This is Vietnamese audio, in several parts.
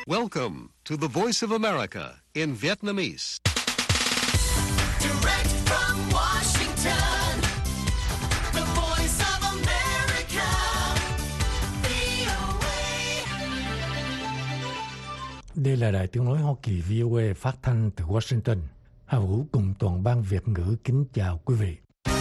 Welcome to the Voice of America in Vietnamese. Direct from Washington, the Voice of America, VOA. Đây là Đài Tiếng nói Hoa Kỳ VOA phát thanh từ Washington. Hà Vũ cùng toàn ban Việt ngữ kính chào quý vị.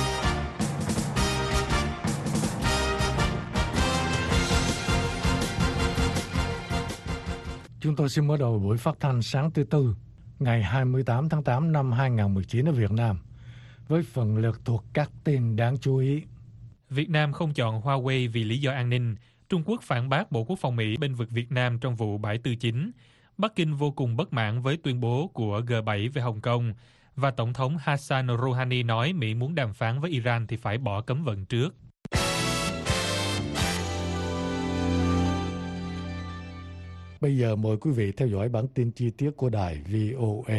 Chúng tôi xin mở đầu buổi phát thanh sáng thứ Tư, ngày 28 tháng 8 năm 2019 ở Việt Nam, với phần lượt thuộc các tin đáng chú ý. Việt Nam không chọn Huawei vì lý do an ninh. Trung Quốc phản bác Bộ Quốc phòng Mỹ bênh vực Việt Nam trong vụ 749. Bắc Kinh vô cùng bất mãn với tuyên bố của G7 về Hồng Kông. Và Tổng thống Hassan Rouhani nói Mỹ muốn đàm phán với Iran thì phải bỏ cấm vận trước. Bây giờ mời quý vị theo dõi bản tin chi tiết của đài VOA.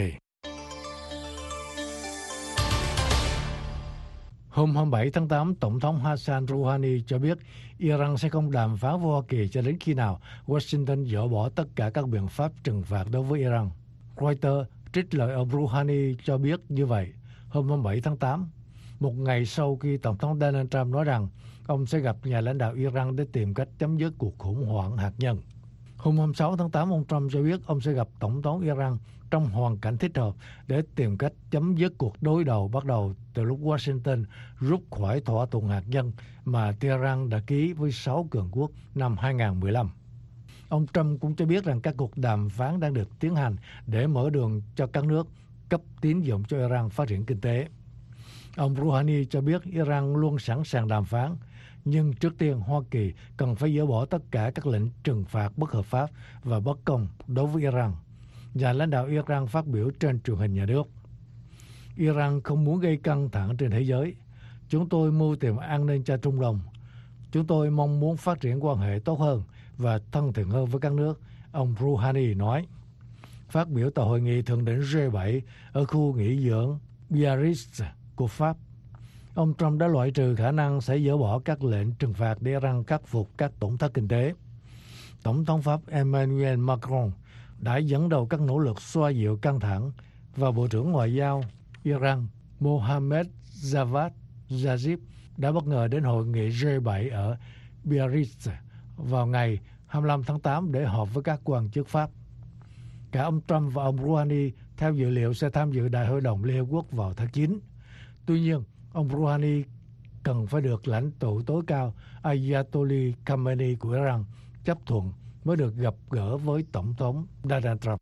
Hôm 27 tháng 8, Tổng thống Hassan Rouhani cho biết Iran sẽ không đàm phán với Hoa Kỳ cho đến khi nào Washington dỡ bỏ tất cả các biện pháp trừng phạt đối với Iran. Reuters trích lời ông Rouhani cho biết như vậy hôm 27 tháng 8, một ngày sau khi Tổng thống Donald Trump nói rằng ông sẽ gặp nhà lãnh đạo Iran để tìm cách chấm dứt cuộc khủng hoảng hạt nhân. Hôm 26 tháng 8, ông Trump cho biết ông sẽ gặp Tổng thống Iran trong hoàn cảnh thích hợp để tìm cách chấm dứt cuộc đối đầu bắt đầu từ lúc Washington rút khỏi thỏa thuận hạt nhân mà Tehran đã ký với 6 cường quốc năm 2015. Ông Trump cũng cho biết rằng các cuộc đàm phán đang được tiến hành để mở đường cho các nước cấp tín dụng cho Iran phát triển kinh tế. Ông Rouhani cho biết Iran luôn sẵn sàng đàm phán, nhưng trước tiên Hoa Kỳ cần phải dỡ bỏ tất cả các lệnh trừng phạt bất hợp pháp và bất công đối với Iran. Nhà lãnh đạo Iran phát biểu trên truyền hình nhà nước. Iran không muốn gây căng thẳng trên thế giới. Chúng tôi mưu tìm an ninh cho Trung Đông. Chúng tôi mong muốn phát triển quan hệ tốt hơn và thân thiện hơn với các nước, ông Rouhani nói. Phát biểu tại hội nghị thượng đỉnh G7 ở khu nghỉ dưỡng Biarritz của Pháp, ông Trump đã loại trừ khả năng sẽ dỡ bỏ các lệnh trừng phạt để Iran khắc phục các tổn thất kinh tế. Tổng thống Pháp Emmanuel Macron đã dẫn đầu các nỗ lực xoa dịu căng thẳng và Bộ trưởng Ngoại giao Iran Mohammad Javad Zarif đã bất ngờ đến hội nghị G7 ở Biarritz vào ngày 25 tháng 8 để họp với các quan chức Pháp. Cả ông Trump và ông Rouhani theo dự liệu sẽ tham dự Đại hội đồng Liên Hợp Quốc vào tháng 9. Tuy nhiên, ông Rouhani cần phải được lãnh tụ tối cao Ayatollah Khamenei của Iran chấp thuận mới được gặp gỡ với Tổng thống Donald Trump.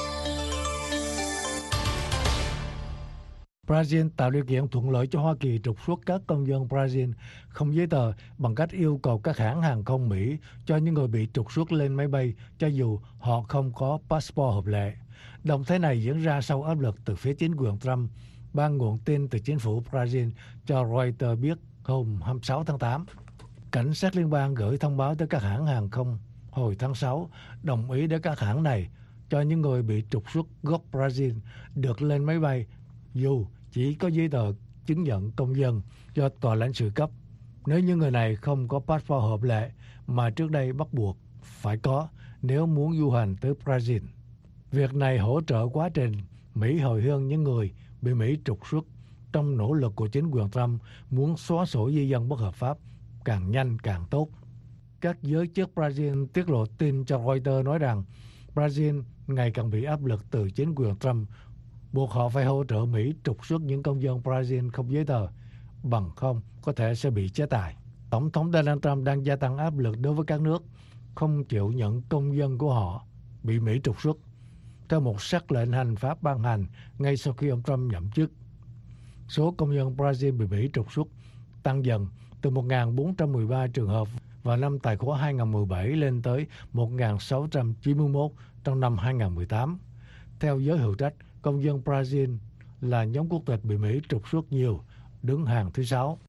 Brazil tạo điều kiện thuận lợi cho Hoa Kỳ trục xuất các công dân Brazil không giấy tờ bằng cách yêu cầu các hãng hàng không Mỹ cho những người bị trục xuất lên máy bay cho dù họ không có passport hợp lệ. Động thái này diễn ra sau áp lực từ phía chính quyền Trump, ban nguồn tin từ chính phủ Brazil cho Reuters biết hôm 26 tháng 8. Cảnh sát liên bang gửi thông báo tới các hãng hàng không hồi tháng 6 đồng ý để các hãng này cho những người bị trục xuất gốc Brazil được lên máy bay dù chỉ có giấy tờ chứng nhận công dân do tòa lãnh sự cấp nếu như người này không có passport hợp lệ mà trước đây bắt buộc phải có nếu muốn du hành tới Brazil. Việc này hỗ trợ quá trình Mỹ hồi hương những người bị Mỹ trục xuất trong nỗ lực của chính quyền Trump muốn xóa sổ di dân bất hợp pháp càng nhanh càng tốt. Các giới chức Brazil tiết lộ tin cho Reuters nói rằng Brazil ngày càng bị áp lực từ chính quyền Trump buộc họ phải hỗ trợ Mỹ trục xuất những công dân Brazil không giấy tờ, bằng không có thể sẽ bị chế tài. Tổng thống Donald Trump đang gia tăng áp lực đối với các nước không chịu nhận công dân của họ bị Mỹ trục xuất, theo một sắc lệnh hành pháp ban hành ngay sau khi ông Trump nhậm chức. Số công dân Brazil bị Mỹ trục xuất tăng dần từ 1.413 trường hợp vào năm tài khoá 2017 lên tới 1.691 trong năm 2018. Theo giới hữu trách, công dân Brazil là nhóm quốc tịch bị Mỹ trục xuất nhiều, đứng hàng thứ 6.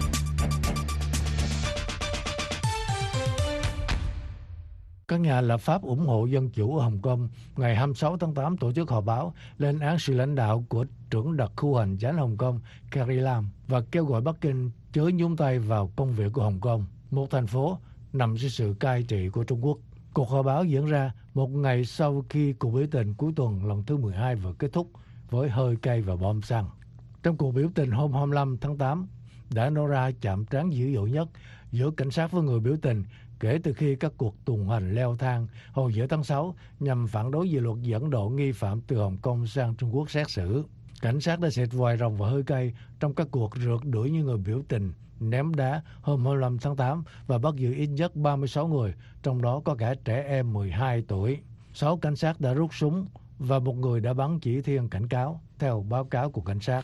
Các nhà lập pháp ủng hộ dân chủ ở Hồng Kông ngày 26 tháng 8 tổ chức họp báo lên án sự lãnh đạo của trưởng đặc khu hành chánh Hồng Kông Carrie Lam và kêu gọi Bắc Kinh chớ nhúng tay vào công việc của Hồng Kông, một thành phố nằm dưới sự cai trị của Trung Quốc. Cuộc họp báo diễn ra một ngày sau khi cuộc biểu tình cuối tuần lần thứ 12 vừa kết thúc với hơi cay và bom xăng. Trong cuộc biểu tình hôm 25 tháng 8 đã nổ ra chạm trán dữ dội nhất giữa cảnh sát với người biểu tình kể từ khi các cuộc tuần hành leo thang hồi giữa tháng 6 nhằm phản đối dự luật dẫn độ nghi phạm từ Hồng Kông sang Trung Quốc xét xử. Cảnh sát đã xịt vòi rồng và hơi cay trong các cuộc rượt đuổi những người biểu tình, ném đá hôm 25 tháng 8 và bắt giữ ít nhất 36 người, trong đó có cả trẻ em 12 tuổi. 6 cảnh sát đã rút súng và một người đã bắn chỉ thiên cảnh cáo, theo báo cáo của cảnh sát.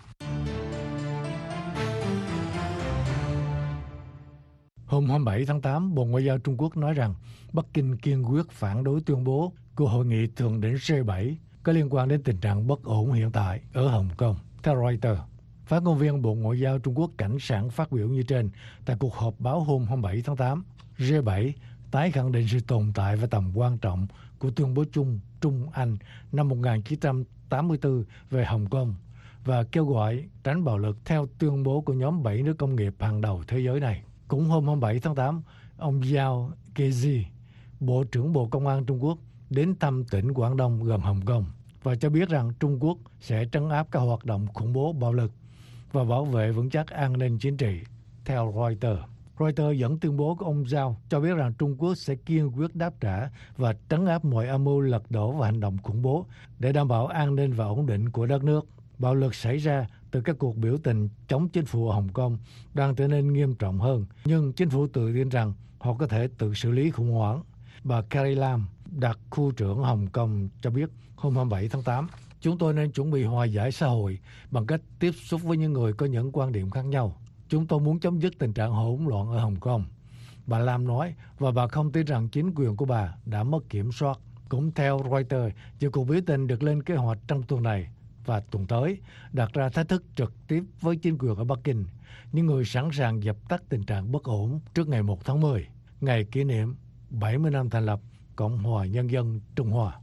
Hôm 27 tháng 8, Bộ Ngoại giao Trung Quốc nói rằng Bắc Kinh kiên quyết phản đối tuyên bố của Hội nghị thượng đỉnh G7 có liên quan đến tình trạng bất ổn hiện tại ở Hồng Kông, theo Reuters. Phát ngôn viên Bộ Ngoại giao Trung Quốc Cảnh Sảng phát biểu như trên tại cuộc họp báo hôm 27 tháng 8. G7 tái khẳng định sự tồn tại và tầm quan trọng của tuyên bố chung Trung-Anh năm 1984 về Hồng Kông và kêu gọi tránh bạo lực theo tuyên bố của nhóm 7 nước công nghiệp hàng đầu thế giới này. Cũng hôm 27 tháng 8, ông Zhao Kezi, Bộ trưởng Bộ Công an Trung Quốc, đến thăm tỉnh Quảng Đông gần Hồng Kông và cho biết rằng Trung Quốc sẽ trấn áp các hoạt động khủng bố bạo lực và bảo vệ vững chắc an ninh chính trị, theo Reuters. Reuters dẫn tuyên bố của ông Zhao cho biết rằng Trung Quốc sẽ kiên quyết đáp trả và trấn áp mọi âm mưu lật đổ và hành động khủng bố để đảm bảo an ninh và ổn định của đất nước. Bạo lực xảy ra từ các cuộc biểu tình chống chính phủ ở Hồng Kông đang trở nên nghiêm trọng hơn, nhưng chính phủ tự tin rằng họ có thể tự xử lý khủng hoảng. Bà Carrie Lam, đặc khu trưởng Hồng Kông cho biết hôm 27 tháng 8, chúng tôi nên chuẩn bị hòa giải xã hội bằng cách tiếp xúc với những người có những quan điểm khác nhau. Chúng tôi muốn chấm dứt tình trạng hỗn loạn ở Hồng Kông, bà Lam nói, và bà không tin rằng chính quyền của bà đã mất kiểm soát. Cũng theo Reuters, nhiều cuộc biểu tình được lên kế hoạch trong tuần này và tuần tới đặt ra thách thức trực tiếp với chính quyền ở Bắc Kinh, những người sẵn sàng dập tắt tình trạng bất ổn trước ngày 1 tháng 10, ngày kỷ niệm 70 năm thành lập Cộng hòa Nhân dân Trung Hoa.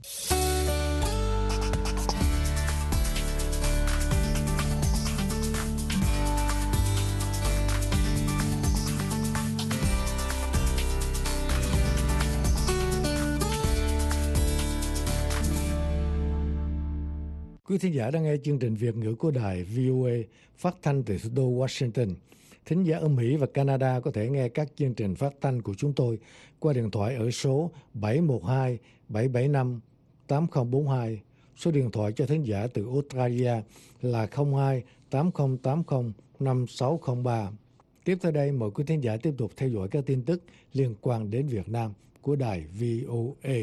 Quý thính giả đang nghe chương trình Việt ngữ của đài VOA phát thanh từ thủ đô Washington. Thính giả ở Mỹ và Canada có thể nghe các chương trình phát thanh của chúng tôi qua điện thoại ở số 712-775-8042. Số điện thoại cho thính giả từ Australia là 02-8080-5603. Tiếp theo đây, mời quý thính giả tiếp tục theo dõi các tin tức liên quan đến Việt Nam của đài VOA.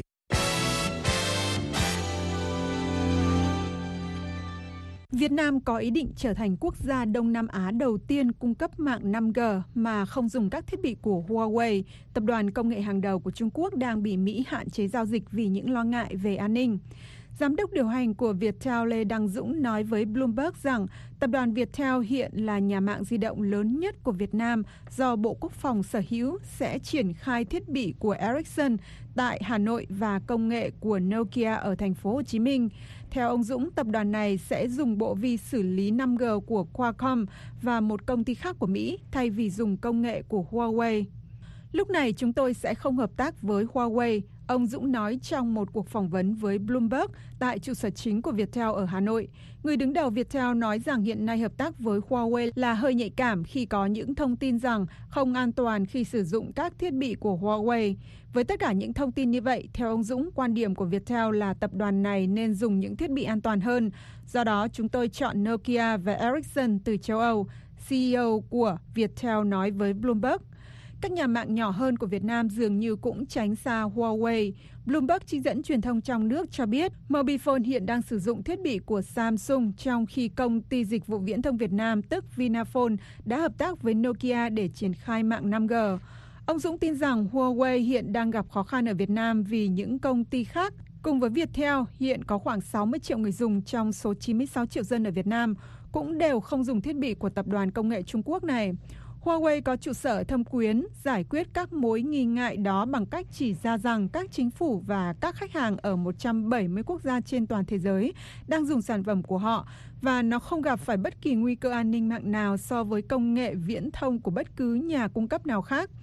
Việt Nam có ý định trở thành quốc gia Đông Nam Á đầu tiên cung cấp mạng 5G mà không dùng các thiết bị của Huawei, tập đoàn công nghệ hàng đầu của Trung Quốc đang bị Mỹ hạn chế giao dịch vì những lo ngại về an ninh. Giám đốc điều hành của Viettel Lê Đăng Dũng nói với Bloomberg rằng tập đoàn Viettel hiện là nhà mạng di động lớn nhất của Việt Nam do Bộ Quốc phòng sở hữu, sẽ triển khai thiết bị của Ericsson tại Hà Nội và công nghệ của Nokia ở thành phố Hồ Chí Minh. Theo ông Dũng, tập đoàn này sẽ dùng bộ vi xử lý 5G của Qualcomm và một công ty khác của Mỹ thay vì dùng công nghệ của Huawei. Lúc này chúng tôi sẽ không hợp tác với Huawei, ông Dũng nói trong một cuộc phỏng vấn với Bloomberg tại trụ sở chính của Viettel ở Hà Nội. Người đứng đầu Viettel nói rằng hiện nay hợp tác với Huawei là hơi nhạy cảm khi có những thông tin rằng không an toàn khi sử dụng các thiết bị của Huawei. Với tất cả những thông tin như vậy, theo ông Dũng, quan điểm của Viettel là tập đoàn này nên dùng những thiết bị an toàn hơn. Do đó, chúng tôi chọn Nokia và Ericsson từ châu Âu, CEO của Viettel nói với Bloomberg. Các nhà mạng nhỏ hơn của Việt Nam dường như cũng tránh xa Huawei. Bloomberg trích dẫn truyền thông trong nước cho biết Mobifone hiện đang sử dụng thiết bị của Samsung, trong khi công ty dịch vụ viễn thông Việt Nam tức Vinaphone đã hợp tác với Nokia để triển khai mạng 5G. Ông Dũng tin rằng Huawei hiện đang gặp khó khăn ở Việt Nam vì những công ty khác. Cùng với Viettel, hiện có khoảng 60 triệu người dùng trong số 96 triệu dân ở Việt Nam cũng đều không dùng thiết bị của tập đoàn công nghệ Trung Quốc này. Huawei có trụ sở Thâm Quyến, giải quyết các mối nghi ngại đó bằng cách chỉ ra rằng các chính phủ và các khách hàng ở 170 quốc gia trên toàn thế giới đang dùng sản phẩm của họ và nó không gặp phải bất kỳ nguy cơ an ninh mạng nào so với công nghệ viễn thông của bất cứ nhà cung cấp nào khác.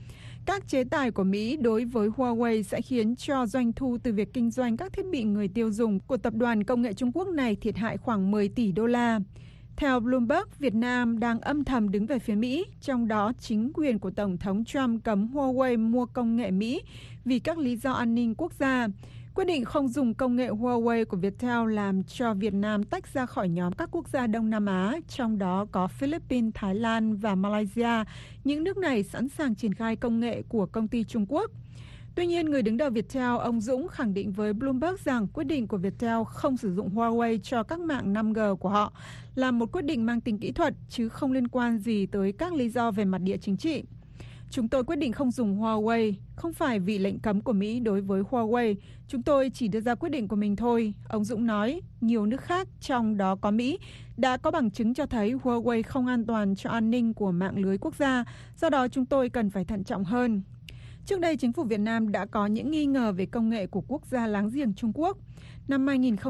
Các chế tài của Mỹ đối với Huawei sẽ khiến cho doanh thu từ việc kinh doanh các thiết bị người tiêu dùng của tập đoàn công nghệ Trung Quốc này thiệt hại khoảng 10 tỷ đô la. Theo Bloomberg, Việt Nam đang âm thầm đứng về phía Mỹ, trong đó chính quyền của Tổng thống Trump cấm Huawei mua công nghệ Mỹ vì các lý do an ninh quốc gia. Quyết định không dùng công nghệ Huawei của Viettel làm cho Việt Nam tách ra khỏi nhóm các quốc gia Đông Nam Á, trong đó có Philippines, Thái Lan và Malaysia. Những nước này sẵn sàng triển khai công nghệ của công ty Trung Quốc. Tuy nhiên, người đứng đầu Viettel, ông Dũng khẳng định với Bloomberg rằng quyết định của Viettel không sử dụng Huawei cho các mạng 5G của họ là một quyết định mang tính kỹ thuật, chứ không liên quan gì tới các lý do về mặt địa chính trị. Chúng tôi quyết định không dùng Huawei, không phải vì lệnh cấm của Mỹ đối với Huawei. Chúng tôi chỉ đưa ra quyết định của mình thôi, ông Dũng nói. Nhiều nước khác, trong đó có Mỹ, đã có bằng chứng cho thấy Huawei không an toàn cho an ninh của mạng lưới quốc gia, do đó chúng tôi cần phải thận trọng hơn. Trước đây, chính phủ Việt Nam đã có những nghi ngờ về công nghệ của quốc gia láng giềng Trung Quốc. Năm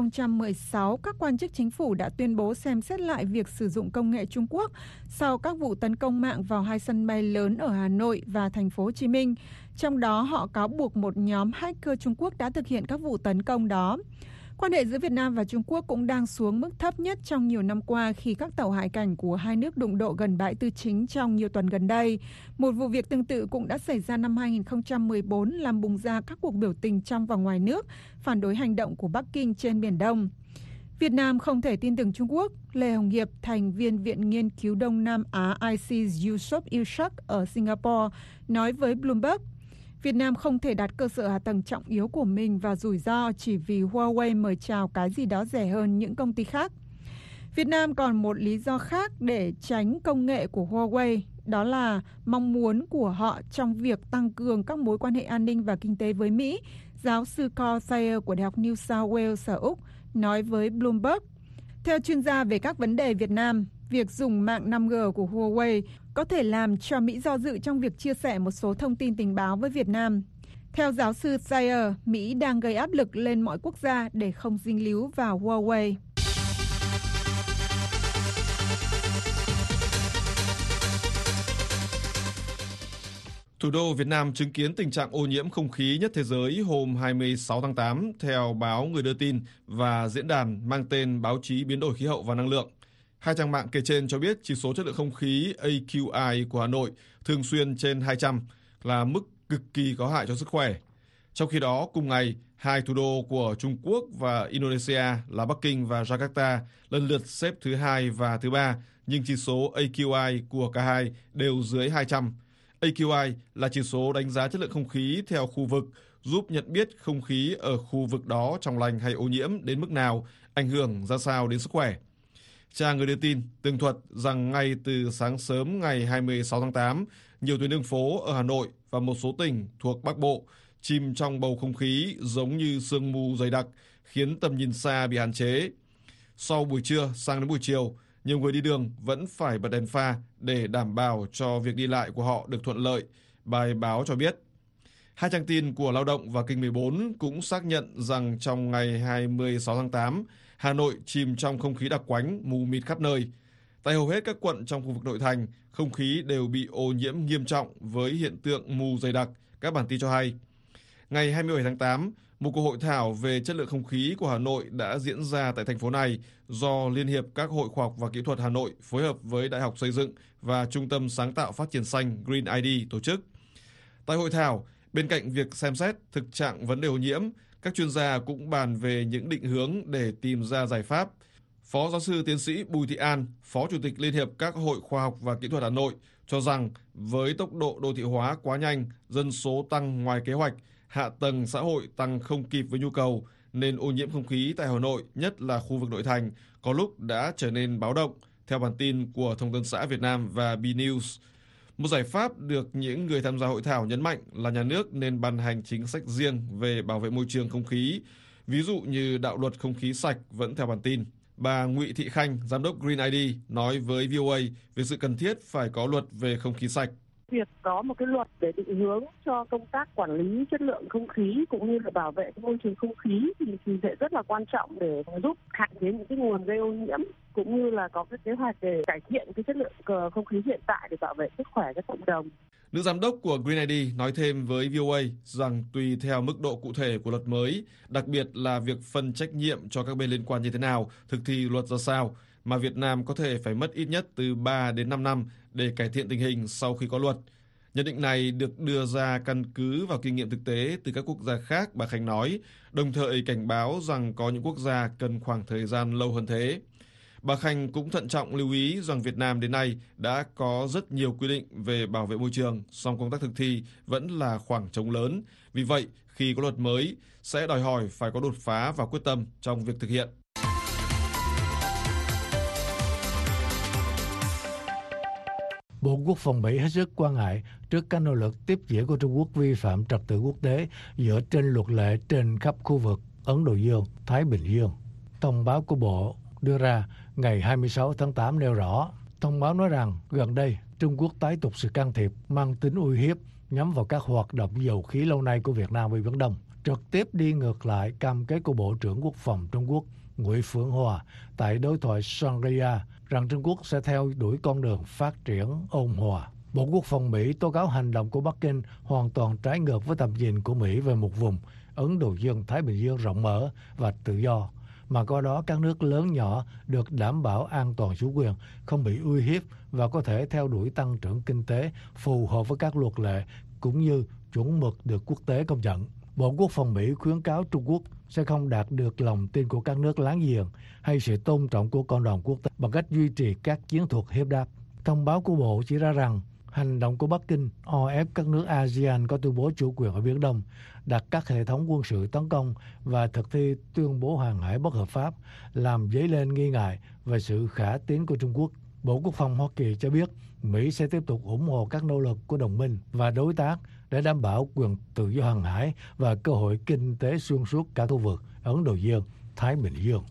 2016, các quan chức chính phủ đã tuyên bố xem xét lại việc sử dụng công nghệ Trung Quốc sau các vụ tấn công mạng vào hai sân bay lớn ở Hà Nội và thành phố Hồ Chí Minh. Trong đó, họ cáo buộc một nhóm hacker Trung Quốc đã thực hiện các vụ tấn công đó. Quan hệ giữa Việt Nam và Trung Quốc cũng đang xuống mức thấp nhất trong nhiều năm qua khi các tàu hải cảnh của hai nước đụng độ gần bãi Tư Chính trong nhiều tuần gần đây. Một vụ việc tương tự cũng đã xảy ra năm 2014 làm bùng ra các cuộc biểu tình trong và ngoài nước phản đối hành động của Bắc Kinh trên Biển Đông. Việt Nam không thể tin tưởng Trung Quốc. Lê Hồng Hiệp, thành viên Viện Nghiên cứu Đông Nam Á IC Yusof Ishak ở Singapore, nói với Bloomberg, Việt Nam không thể đặt cơ sở hạ tầng trọng yếu của mình vào rủi ro chỉ vì Huawei mời chào cái gì đó rẻ hơn những công ty khác. Việt Nam còn một lý do khác để tránh công nghệ của Huawei, đó là mong muốn của họ trong việc tăng cường các mối quan hệ an ninh và kinh tế với Mỹ, giáo sư Carl Thayer của Đại học New South Wales ở Úc nói với Bloomberg. Theo chuyên gia về các vấn đề Việt Nam, việc dùng mạng 5G của Huawei có thể làm cho Mỹ do dự trong việc chia sẻ một số thông tin tình báo với Việt Nam. Theo giáo sư Thayer, Mỹ đang gây áp lực lên mọi quốc gia để không dính líu vào Huawei. Thủ đô Việt Nam chứng kiến tình trạng ô nhiễm không khí nhất thế giới hôm 26 tháng 8 theo báo Người đưa tin và diễn đàn mang tên Báo chí Biến đổi khí hậu và năng lượng. Hai trang mạng kể trên cho biết chỉ số chất lượng không khí AQI của Hà Nội thường xuyên trên 200 là mức cực kỳ có hại cho sức khỏe. Trong khi đó, cùng ngày, hai thủ đô của Trung Quốc và Indonesia là Bắc Kinh và Jakarta lần lượt xếp thứ 2 và thứ 3, nhưng chỉ số AQI của cả hai đều dưới 200. AQI là chỉ số đánh giá chất lượng không khí theo khu vực, giúp nhận biết không khí ở khu vực đó trong lành hay ô nhiễm đến mức nào, ảnh hưởng ra sao đến sức khỏe. Trang Người đưa tin tường thuật rằng ngay từ sáng sớm ngày 26 tháng 8, nhiều tuyến đường phố ở Hà Nội và một số tỉnh thuộc Bắc Bộ chìm trong bầu không khí giống như sương mù dày đặc, khiến tầm nhìn xa bị hạn chế. Sau buổi trưa sang đến buổi chiều, nhiều người đi đường vẫn phải bật đèn pha để đảm bảo cho việc đi lại của họ được thuận lợi, bài báo cho biết. Hai trang tin của Lao động và Kênh 14 cũng xác nhận rằng trong ngày 26 tháng 8, Hà Nội chìm trong không khí đặc quánh, mù mịt khắp nơi. Tại hầu hết các quận trong khu vực nội thành, không khí đều bị ô nhiễm nghiêm trọng với hiện tượng mù dày đặc, các bản tin cho hay. Ngày 27 tháng 8, một cuộc hội thảo về chất lượng không khí của Hà Nội đã diễn ra tại thành phố này do Liên hiệp các hội khoa học và kỹ thuật Hà Nội phối hợp với Đại học Xây dựng và Trung tâm Sáng tạo Phát triển Xanh Green ID tổ chức. Tại hội thảo, bên cạnh việc xem xét thực trạng vấn đề ô nhiễm, các chuyên gia cũng bàn về những định hướng để tìm ra giải pháp. Phó giáo sư tiến sĩ Bùi Thị An, Phó Chủ tịch Liên hiệp các hội khoa học và kỹ thuật Hà Nội cho rằng với tốc độ đô thị hóa quá nhanh, dân số tăng ngoài kế hoạch, hạ tầng xã hội tăng không kịp với nhu cầu, nên ô nhiễm không khí tại Hà Nội, nhất là khu vực nội thành, có lúc đã trở nên báo động, theo bản tin của Thông tấn xã Việt Nam và B-News. Một giải pháp được những người tham gia hội thảo nhấn mạnh là nhà nước nên ban hành chính sách riêng về bảo vệ môi trường không khí, ví dụ như đạo luật không khí sạch vẫn theo bản tin. Bà Ngụy Thị Khanh, giám đốc Green ID, nói với VOA về sự cần thiết phải có luật về không khí sạch. Việc có một cái luật để định hướng cho công tác quản lý chất lượng không khí cũng như là bảo vệ cái môi trường không khí thì sẽ rất là quan trọng để giúp hạn chế những cái nguồn gây ô nhiễm, cũng như là có cái kế hoạch để cải thiện cái chất lượng không khí hiện tại để bảo vệ sức khỏe cho cộng đồng. Nữ giám đốc của Green ID nói thêm với VOA rằng tùy theo mức độ cụ thể của luật mới, đặc biệt là việc phân trách nhiệm cho các bên liên quan như thế nào, thực thi luật ra sao, mà Việt Nam có thể phải mất ít nhất từ 3 đến 5 năm để cải thiện tình hình sau khi có luật. Nhận định này được đưa ra căn cứ vào kinh nghiệm thực tế từ các quốc gia khác, bà Khánh nói, đồng thời cảnh báo rằng có những quốc gia cần khoảng thời gian lâu hơn thế. Bà Khanh cũng thận trọng lưu ý rằng Việt Nam đến nay đã có rất nhiều quy định về bảo vệ môi trường, song công tác thực thi vẫn là khoảng trống lớn. Vì vậy, khi có luật mới, sẽ đòi hỏi phải có đột phá và quyết tâm trong việc thực hiện. Bộ Quốc phòng Mỹ hết sức quan ngại trước các nỗ lực tiếp diễn của Trung Quốc vi phạm trật tự quốc tế dựa trên luật lệ trên khắp khu vực Ấn Độ Dương, Thái Bình Dương. Thông báo của Bộ đưa ra ngày 26 tháng 8 nêu rõ, thông báo nói rằng gần đây Trung Quốc tái tục sự can thiệp mang tính uy hiếp nhắm vào các hoạt động dầu khí lâu nay của Việt Nam về Biển Đông, trực tiếp đi ngược lại cam kết của Bộ trưởng Quốc phòng Trung Quốc Nguyễn Phượng Hòa tại đối thoại Shangri-La rằng Trung Quốc sẽ theo đuổi con đường phát triển ôn hòa. Bộ Quốc phòng Mỹ tố cáo hành động của Bắc Kinh hoàn toàn trái ngược với tầm nhìn của Mỹ về một vùng Ấn Độ Dương-Thái Bình Dương rộng mở và tự do, mà qua đó các nước lớn nhỏ được đảm bảo an toàn chủ quyền, không bị uy hiếp và có thể theo đuổi tăng trưởng kinh tế phù hợp với các luật lệ cũng như chuẩn mực được quốc tế công nhận. Bộ Quốc phòng Mỹ khuyến cáo Trung Quốc sẽ không đạt được lòng tin của các nước láng giềng hay sự tôn trọng của cộng đồng quốc tế bằng cách duy trì các chiến thuật hiếp đáp. Thông báo của Bộ chỉ ra rằng hành động của Bắc Kinh o ép các nước ASEAN có tuyên bố chủ quyền ở Biển Đông, đặt các hệ thống quân sự tấn công và thực thi tuyên bố hàng hải bất hợp pháp, làm dấy lên nghi ngại về sự khả tín của Trung Quốc. Bộ Quốc phòng Hoa Kỳ cho biết Mỹ sẽ tiếp tục ủng hộ các nỗ lực của đồng minh và đối tác để đảm bảo quyền tự do hàng hải và cơ hội kinh tế xuyên suốt cả khu vực Ấn Độ Dương, Thái Bình Dương.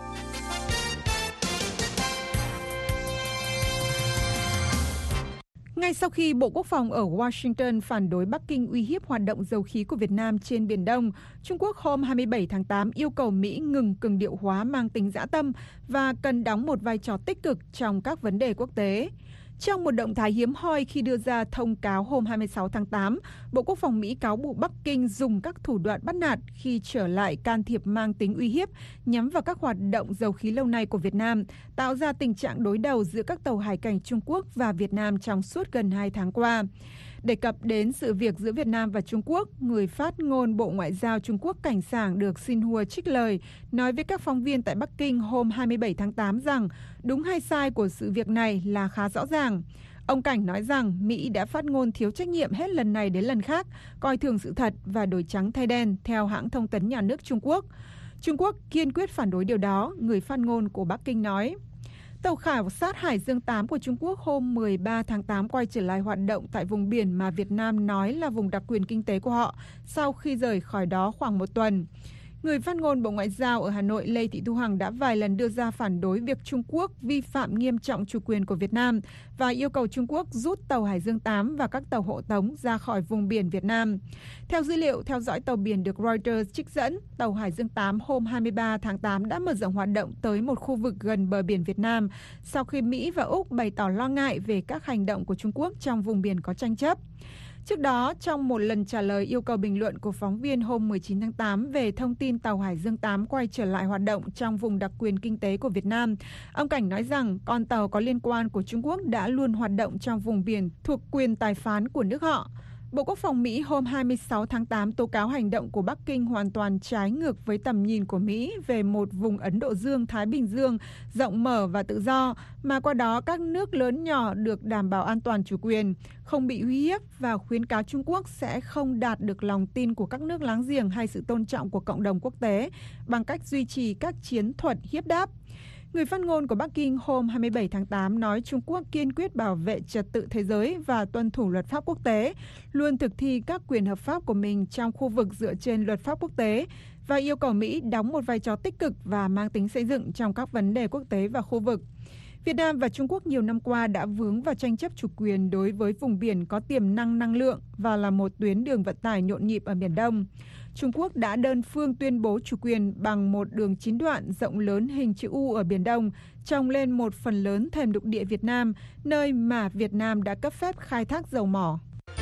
Ngay sau khi Bộ Quốc phòng ở Washington phản đối Bắc Kinh uy hiếp hoạt động dầu khí của Việt Nam trên Biển Đông, Trung Quốc hôm 27 tháng 8 yêu cầu Mỹ ngừng cường điệu hóa mang tính dã tâm và cần đóng một vai trò tích cực trong các vấn đề quốc tế. Trong một động thái hiếm hoi khi đưa ra thông cáo hôm 26 tháng 8, Bộ Quốc phòng Mỹ cáo buộc Bắc Kinh dùng các thủ đoạn bắt nạt khi trở lại can thiệp mang tính uy hiếp nhắm vào các hoạt động dầu khí lâu nay của Việt Nam, tạo ra tình trạng đối đầu giữa các tàu hải cảnh Trung Quốc và Việt Nam trong suốt gần 2 tháng qua. Đề cập đến sự việc giữa Việt Nam và Trung Quốc, người phát ngôn Bộ Ngoại giao Trung Quốc Cảnh Sảng được Xinhua trích lời, nói với các phóng viên tại Bắc Kinh hôm 27 tháng 8 rằng đúng hay sai của sự việc này là khá rõ ràng. Ông Cảnh nói rằng Mỹ đã phát ngôn thiếu trách nhiệm hết lần này đến lần khác, coi thường sự thật và đổi trắng thay đen theo hãng thông tấn nhà nước Trung Quốc. Trung Quốc kiên quyết phản đối điều đó, người phát ngôn của Bắc Kinh nói. Tàu khảo sát Hải Dương 8 của Trung Quốc hôm 13 tháng 8 quay trở lại hoạt động tại vùng biển mà Việt Nam nói là vùng đặc quyền kinh tế của họ sau khi rời khỏi đó khoảng một tuần. Người phát ngôn Bộ Ngoại giao ở Hà Nội Lê Thị Thu Hằng đã vài lần đưa ra phản đối việc Trung Quốc vi phạm nghiêm trọng chủ quyền của Việt Nam và yêu cầu Trung Quốc rút tàu Hải Dương 8 và các tàu hộ tống ra khỏi vùng biển Việt Nam. Theo dữ liệu theo dõi tàu biển được Reuters trích dẫn, tàu Hải Dương 8 hôm 23 tháng 8 đã mở rộng hoạt động tới một khu vực gần bờ biển Việt Nam sau khi Mỹ và Úc bày tỏ lo ngại về các hành động của Trung Quốc trong vùng biển có tranh chấp. Trước đó, trong một lần trả lời yêu cầu bình luận của phóng viên hôm 19 tháng 8 về thông tin tàu Hải Dương 8 quay trở lại hoạt động trong vùng đặc quyền kinh tế của Việt Nam, ông Cảnh nói rằng con tàu có liên quan của Trung Quốc đã luôn hoạt động trong vùng biển thuộc quyền tài phán của nước họ. Bộ Quốc phòng Mỹ hôm 26 tháng 8 tố cáo hành động của Bắc Kinh hoàn toàn trái ngược với tầm nhìn của Mỹ về một vùng Ấn Độ Dương-Thái Bình Dương rộng mở và tự do, mà qua đó các nước lớn nhỏ được đảm bảo an toàn chủ quyền, không bị uy hiếp và khuyến cáo Trung Quốc sẽ không đạt được lòng tin của các nước láng giềng hay sự tôn trọng của cộng đồng quốc tế bằng cách duy trì các chiến thuật hiếp đáp. Người phát ngôn của Bắc Kinh hôm 27 tháng 8 nói Trung Quốc kiên quyết bảo vệ trật tự thế giới và tuân thủ luật pháp quốc tế, luôn thực thi các quyền hợp pháp của mình trong khu vực dựa trên luật pháp quốc tế và yêu cầu Mỹ đóng một vai trò tích cực và mang tính xây dựng trong các vấn đề quốc tế và khu vực. Việt Nam và Trung Quốc nhiều năm qua đã vướng vào tranh chấp chủ quyền đối với vùng biển có tiềm năng năng lượng và là một tuyến đường vận tải nhộn nhịp ở Biển Đông. Trung Quốc đã đơn phương tuyên bố chủ quyền bằng một đường 9 đoạn rộng lớn hình chữ U ở Biển Đông, trồng lên một phần lớn thềm lục địa Việt Nam, nơi mà Việt Nam đã cấp phép khai thác dầu mỏ.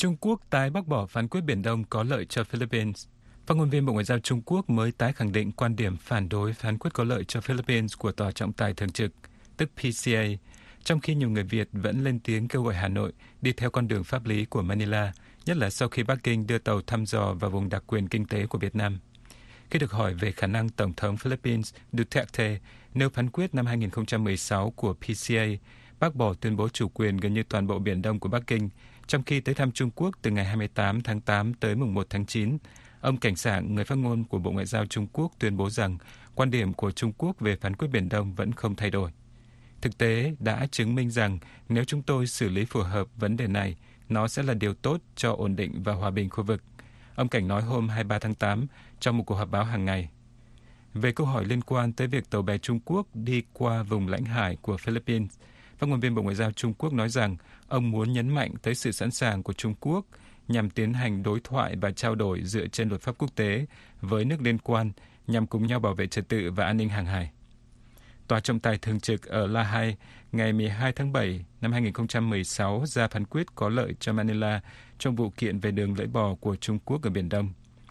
Trung Quốc tái bác bỏ phán quyết Biển Đông có lợi cho Philippines. Phát ngôn viên Bộ Ngoại giao Trung Quốc mới tái khẳng định quan điểm phản đối phán quyết có lợi cho Philippines của Tòa trọng tài thường trực, tức PCA, trong khi nhiều người Việt vẫn lên tiếng kêu gọi Hà Nội đi theo con đường pháp lý của Manila, nhất là sau khi Bắc Kinh đưa tàu thăm dò vào vùng đặc quyền kinh tế của Việt Nam. Khi được hỏi về khả năng Tổng thống Philippines Duterte nêu phán quyết năm 2016 của PCA bác bỏ tuyên bố chủ quyền gần như toàn bộ Biển Đông của Bắc Kinh, trong khi tới thăm Trung Quốc từ ngày 28 tháng 8 tới mùng 1 tháng 9, ông Cảnh Sảng, người phát ngôn của Bộ Ngoại giao Trung Quốc, tuyên bố rằng quan điểm của Trung Quốc về phán quyết Biển Đông vẫn không thay đổi. Thực tế đã chứng minh rằng nếu chúng tôi xử lý phù hợp vấn đề này, nó sẽ là điều tốt cho ổn định và hòa bình khu vực. Ông Cảnh nói hôm 23 tháng 8 trong một cuộc họp báo hàng ngày. Về câu hỏi liên quan tới việc tàu bè Trung Quốc đi qua vùng lãnh hải của Philippines, phát ngôn viên Bộ Ngoại giao Trung Quốc nói rằng ông muốn nhấn mạnh tới sự sẵn sàng của Trung Quốc nhằm tiến hành đối thoại và trao đổi dựa trên luật pháp quốc tế với nước liên quan nhằm cùng nhau bảo vệ trật tự và an ninh hàng hải. Tòa trọng tài thường trực ở La Hay ngày 12 tháng 7 năm 2016 ra phán quyết có lợi cho Manila trong vụ kiện về đường lưỡi bò của Trung Quốc ở Biển Đông.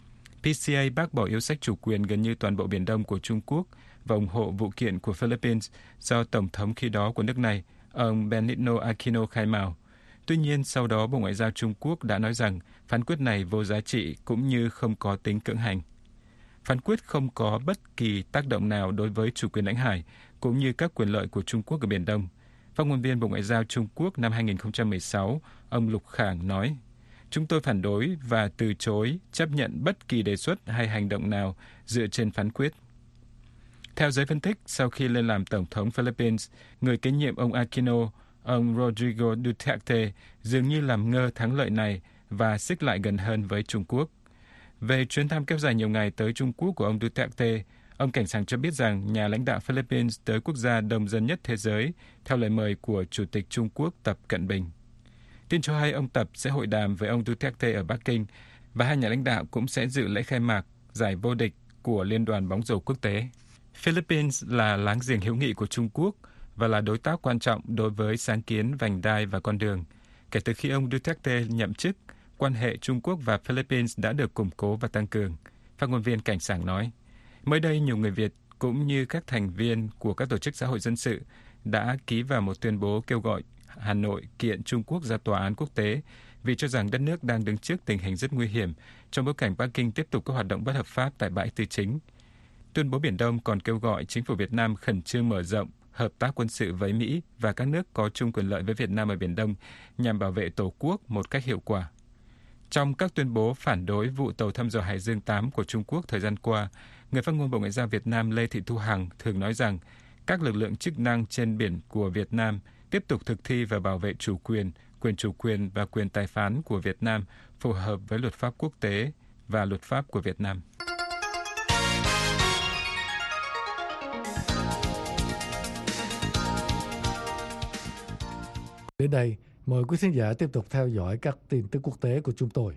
PCA bác bỏ yêu sách chủ quyền gần như toàn bộ Biển Đông của Trung Quốc và ủng hộ vụ kiện của Philippines do Tổng thống khi đó của nước này, ông Benigno Aquino khai mào. Tuy nhiên, sau đó Bộ Ngoại giao Trung Quốc đã nói rằng phán quyết này vô giá trị cũng như không có tính cưỡng hành. Phán quyết không có bất kỳ tác động nào đối với chủ quyền lãnh hải cũng như các quyền lợi của Trung Quốc ở Biển Đông. Phát ngôn viên Bộ Ngoại giao Trung Quốc năm 2016, ông Lục Khảng nói, chúng tôi phản đối và từ chối chấp nhận bất kỳ đề xuất hay hành động nào dựa trên phán quyết. Theo giới phân tích, sau khi lên làm Tổng thống Philippines, người kế nhiệm ông Aquino, ông Rodrigo Duterte dường như làm ngơ thắng lợi này và xích lại gần hơn với Trung Quốc. Về chuyến thăm kéo dài nhiều ngày tới Trung Quốc của ông Duterte, ông Cảnh Sảng cho biết rằng nhà lãnh đạo Philippines tới quốc gia đông dân nhất thế giới theo lời mời của Chủ tịch Trung Quốc Tập Cận Bình. Tin cho hay ông Tập sẽ hội đàm với ông Duterte ở Bắc Kinh và hai nhà lãnh đạo cũng sẽ dự lễ khai mạc giải vô địch của Liên đoàn bóng rổ quốc tế. Philippines là láng giềng hữu nghị của Trung Quốc và là đối tác quan trọng đối với sáng kiến vành đai và con đường. Kể từ khi ông Duterte nhậm chức, quan hệ Trung Quốc và Philippines đã được củng cố và tăng cường. Phát ngôn viên Cảnh Sảng nói, mới đây nhiều người Việt cũng như các thành viên của các tổ chức xã hội dân sự đã ký vào một tuyên bố kêu gọi Hà Nội kiện Trung Quốc ra tòa án quốc tế vì cho rằng đất nước đang đứng trước tình hình rất nguy hiểm trong bối cảnh Bắc Kinh tiếp tục các hoạt động bất hợp pháp tại bãi Tư Chính. Tuyên bố Biển Đông còn kêu gọi chính phủ Việt Nam khẩn trương mở rộng hợp tác quân sự với Mỹ và các nước có chung quyền lợi với Việt Nam ở Biển Đông nhằm bảo vệ Tổ quốc một cách hiệu quả. Trong các tuyên bố phản đối vụ tàu thăm dò Hải Dương 8 của Trung Quốc thời gian qua, người phát ngôn Bộ Ngoại giao Việt Nam Lê Thị Thu Hằng thường nói rằng các lực lượng chức năng trên biển của Việt Nam tiếp tục thực thi và bảo vệ chủ quyền và quyền tài phán của Việt Nam phù hợp với luật pháp quốc tế và luật pháp của Việt Nam. Đến đây, mời quý khán giả tiếp tục theo dõi các tin tức quốc tế của chúng tôi.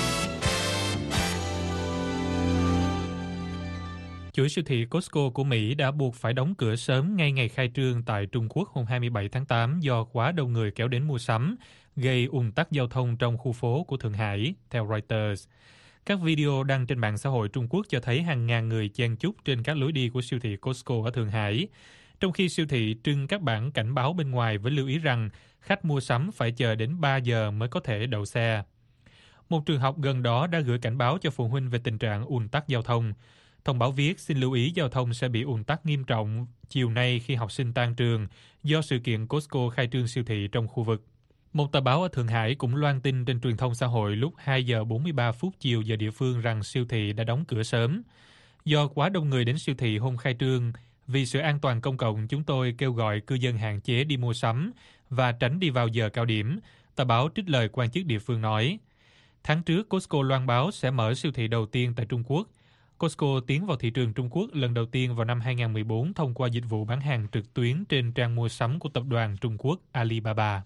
Chuỗi siêu thị Costco của Mỹ đã buộc phải đóng cửa sớm ngay ngày khai trương tại Trung Quốc hôm 27 tháng 8 do quá đông người kéo đến mua sắm, gây ùn tắc giao thông trong khu phố của Thượng Hải, theo Reuters. Các video đăng trên mạng xã hội Trung Quốc cho thấy hàng ngàn người chen chúc trên các lối đi của siêu thị Costco ở Thượng Hải, trong khi siêu thị trưng các bảng cảnh báo bên ngoài với lưu ý rằng khách mua sắm phải chờ đến 3 giờ mới có thể đậu xe. Một trường học gần đó đã gửi cảnh báo cho phụ huynh về tình trạng ùn tắc giao thông. Thông báo viết xin lưu ý giao thông sẽ bị ùn tắc nghiêm trọng chiều nay khi học sinh tan trường do sự kiện Costco khai trương siêu thị trong khu vực. Một tờ báo ở Thượng Hải cũng loan tin trên truyền thông xã hội lúc 2 giờ 43 phút chiều giờ địa phương rằng siêu thị đã đóng cửa sớm. Do quá đông người đến siêu thị hôm khai trương, vì sự an toàn công cộng chúng tôi kêu gọi cư dân hạn chế đi mua sắm và tránh đi vào giờ cao điểm, tờ báo trích lời quan chức địa phương nói. Tháng trước, Costco loan báo sẽ mở siêu thị đầu tiên tại Trung Quốc. Costco tiến vào thị trường Trung Quốc lần đầu tiên vào năm 2014 thông qua dịch vụ bán hàng trực tuyến trên trang mua sắm của tập đoàn Trung Quốc Alibaba.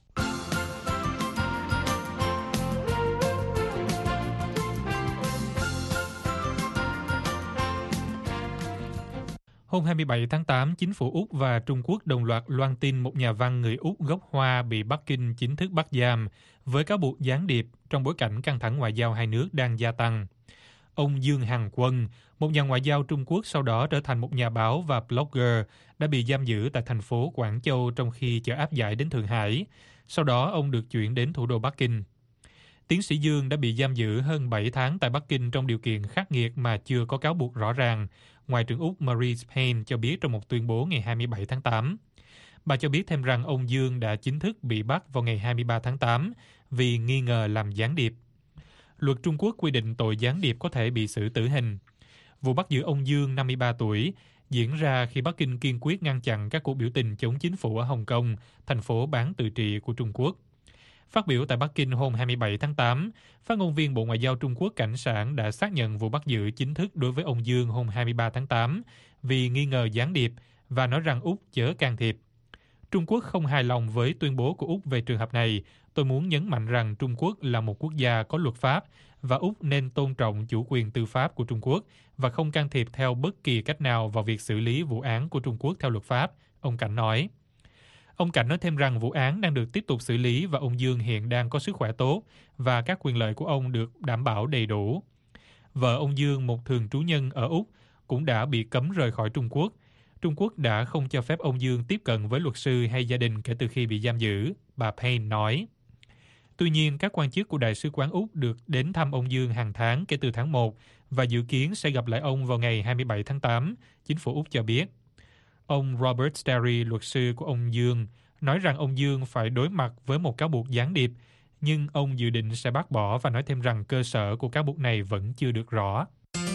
Hôm 27 tháng 8, chính phủ Úc và Trung Quốc đồng loạt loan tin một nhà văn người Úc gốc Hoa bị Bắc Kinh chính thức bắt giam với cáo buộc gián điệp trong bối cảnh căng thẳng ngoại giao hai nước đang gia tăng. Ông Dương Hằng Quân, một nhà ngoại giao Trung Quốc sau đó trở thành một nhà báo và blogger, đã bị giam giữ tại thành phố Quảng Châu trong khi chờ áp giải đến Thượng Hải. Sau đó, ông được chuyển đến thủ đô Bắc Kinh. Tiến sĩ Dương đã bị giam giữ hơn 7 tháng tại Bắc Kinh trong điều kiện khắc nghiệt mà chưa có cáo buộc rõ ràng, Ngoại trưởng Úc Marise Payne cho biết trong một tuyên bố ngày 27 tháng 8. Bà cho biết thêm rằng ông Dương đã chính thức bị bắt vào ngày 23 tháng 8 vì nghi ngờ làm gián điệp. Luật Trung Quốc quy định tội gián điệp có thể bị xử tử hình. Vụ bắt giữ ông Dương, 53 tuổi, diễn ra khi Bắc Kinh kiên quyết ngăn chặn các cuộc biểu tình chống chính phủ ở Hồng Kông, thành phố bán tự trị của Trung Quốc. Phát biểu tại Bắc Kinh hôm 27 tháng 8, phát ngôn viên Bộ Ngoại giao Trung Quốc Cảnh Sảng đã xác nhận vụ bắt giữ chính thức đối với ông Dương hôm 23 tháng 8 vì nghi ngờ gián điệp và nói rằng Úc chớ can thiệp. Trung Quốc không hài lòng với tuyên bố của Úc về trường hợp này. Tôi muốn nhấn mạnh rằng Trung Quốc là một quốc gia có luật pháp và Úc nên tôn trọng chủ quyền tư pháp của Trung Quốc và không can thiệp theo bất kỳ cách nào vào việc xử lý vụ án của Trung Quốc theo luật pháp, ông Cảnh nói. Ông Cảnh nói thêm rằng vụ án đang được tiếp tục xử lý và ông Dương hiện đang có sức khỏe tốt và các quyền lợi của ông được đảm bảo đầy đủ. Vợ ông Dương, một thường trú nhân ở Úc, cũng đã bị cấm rời khỏi Trung Quốc. Trung Quốc đã không cho phép ông Dương tiếp cận với luật sư hay gia đình kể từ khi bị giam giữ, bà Payne nói. Tuy nhiên, các quan chức của Đại sứ quán Úc được đến thăm ông Dương hàng tháng kể từ tháng 1 và dự kiến sẽ gặp lại ông vào ngày 27 tháng 8, chính phủ Úc cho biết. Ông Robert Sterry, luật sư của ông Dương, nói rằng ông Dương phải đối mặt với một cáo buộc gián điệp, nhưng ông dự định sẽ bác bỏ và nói thêm rằng cơ sở của cáo buộc này vẫn chưa được rõ.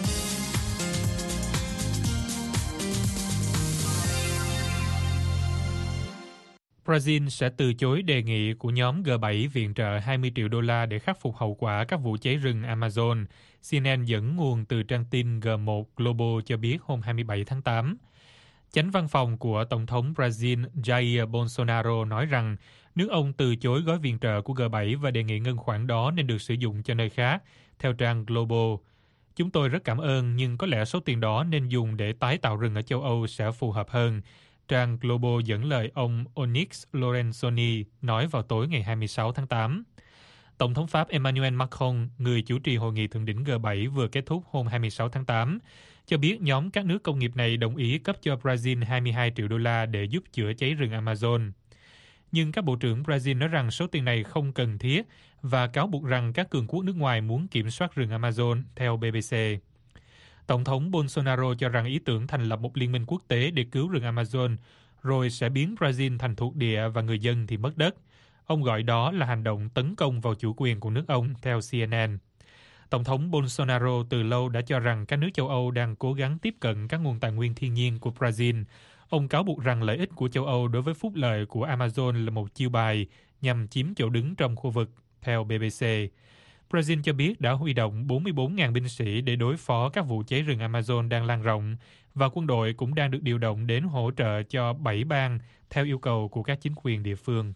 Brazil sẽ từ chối đề nghị của nhóm G7 viện trợ 20 triệu đô la để khắc phục hậu quả các vụ cháy rừng Amazon, CNN dẫn nguồn từ trang tin G1 Global cho biết hôm 27 tháng 8. Chánh văn phòng của Tổng thống Brazil Jair Bolsonaro nói rằng nước ông từ chối gói viện trợ của G7 và đề nghị ngân khoản đó nên được sử dụng cho nơi khác, theo trang Global. Chúng tôi rất cảm ơn, nhưng có lẽ số tiền đó nên dùng để tái tạo rừng ở châu Âu sẽ phù hợp hơn. Trang Global dẫn lời ông Onyx Lorenzoni nói vào tối ngày 26 tháng 8. Tổng thống Pháp Emmanuel Macron, người chủ trì hội nghị thượng đỉnh G7 vừa kết thúc hôm 26 tháng 8, cho biết nhóm các nước công nghiệp này đồng ý cấp cho Brazil 22 triệu đô la để giúp chữa cháy rừng Amazon. Nhưng các bộ trưởng Brazil nói rằng số tiền này không cần thiết và cáo buộc rằng các cường quốc nước ngoài muốn kiểm soát rừng Amazon, theo BBC. Tổng thống Bolsonaro cho rằng ý tưởng thành lập một liên minh quốc tế để cứu rừng Amazon rồi sẽ biến Brazil thành thuộc địa và người dân thì mất đất. Ông gọi đó là hành động tấn công vào chủ quyền của nước ông, theo CNN. Tổng thống Bolsonaro từ lâu đã cho rằng các nước châu Âu đang cố gắng tiếp cận các nguồn tài nguyên thiên nhiên của Brazil. Ông cáo buộc rằng lợi ích của châu Âu đối với phúc lợi của Amazon là một chiêu bài nhằm chiếm chỗ đứng trong khu vực, theo BBC. Brazil cho biết đã huy động 44.000 binh sĩ để đối phó các vụ cháy rừng Amazon đang lan rộng, và quân đội cũng đang được điều động đến hỗ trợ cho 7 bang theo yêu cầu của các chính quyền địa phương.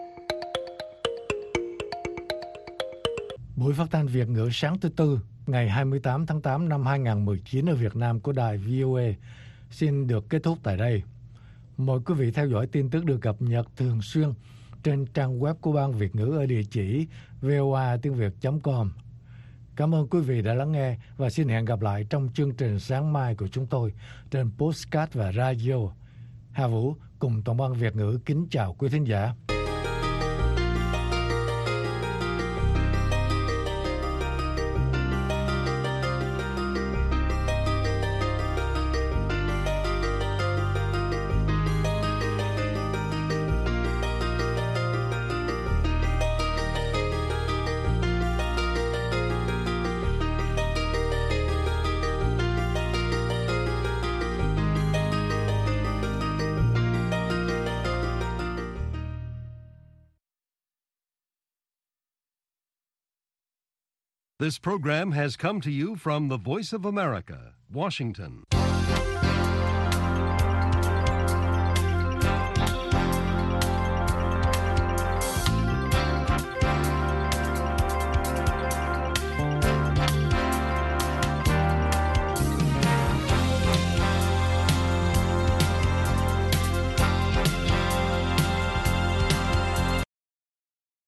Buổi phát thanh Việt ngữ sáng thứ Tư, ngày 28 tháng 8 năm 2019 ở Việt Nam của đài VOA xin được kết thúc tại đây. Mời quý vị theo dõi tin tức được cập nhật thường xuyên trên trang web của Ban Việt ngữ ở địa chỉ voatiengviet.com. Cảm ơn quý vị đã lắng nghe và xin hẹn gặp lại trong chương trình sáng mai của chúng tôi trên podcast và radio. Hà Vũ cùng toàn ban Việt ngữ kính chào quý thính giả. This program has come to you from the Voice of America, Washington.